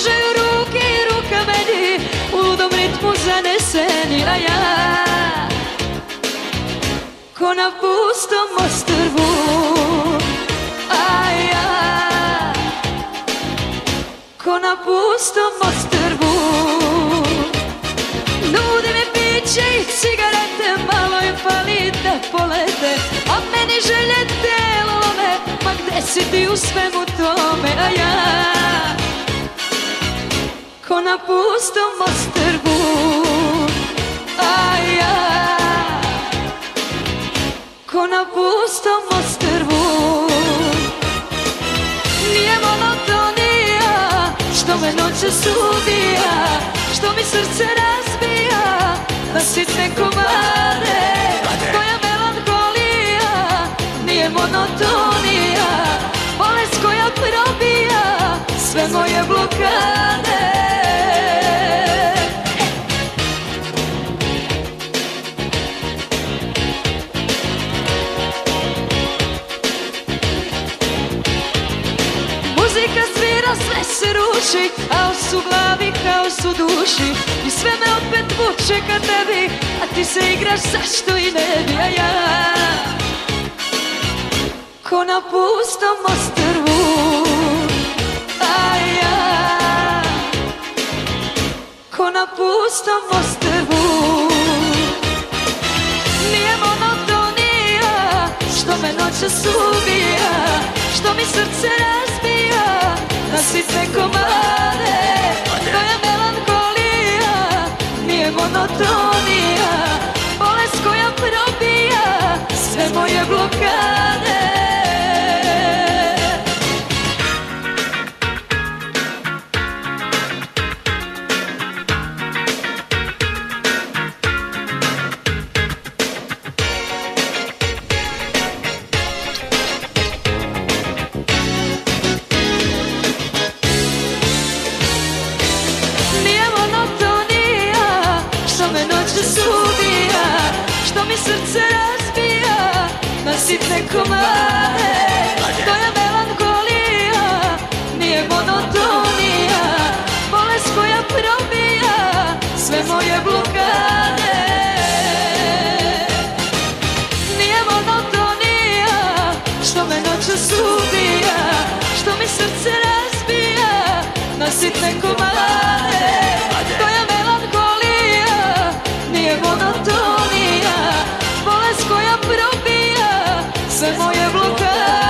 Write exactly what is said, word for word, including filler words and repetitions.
pružaju ruke i ruka meni u ludom ritmu zaneseni, a ja ko na pustom ostrvu, a ja ko na pustom ostrvu. Nudi mi piće i cigarete, malo im fali da polete, a meni želje telo lome, ma gde si ti u svemu tome, a ja ko na pustom ostrvu, a ja ko na pustom ostrvu. Nije monotonija što me noćas ubija, što mi srce razbija na sitne komade. Koja melankolija nije monotonija, bolest koja probija sve moje blokade. Muzika svira, sve se ruši, haos u glavi, haos u duši, i sve me opet vuče ka tebi, a ti se igraš zašto i ne bi, a ja ko na pustom ostrvu, a ja ko na pustom ostrvu. Nije monotonija što me noćas ubija, što mi srce razbija na sitne komade. Tvoja melankolija nije monotonija, bolest koja probija sve moje blokade. Što mi srce razbija na sitne komade. Tvoja melankolija nije monotonija, bolest koja probija sve moje blokade. Nije monotonija što me noćas ubija, što mi srce razbija na sitne komade. Tvoja melankolija nije monotonija, bolest koja probija sve moje blokade.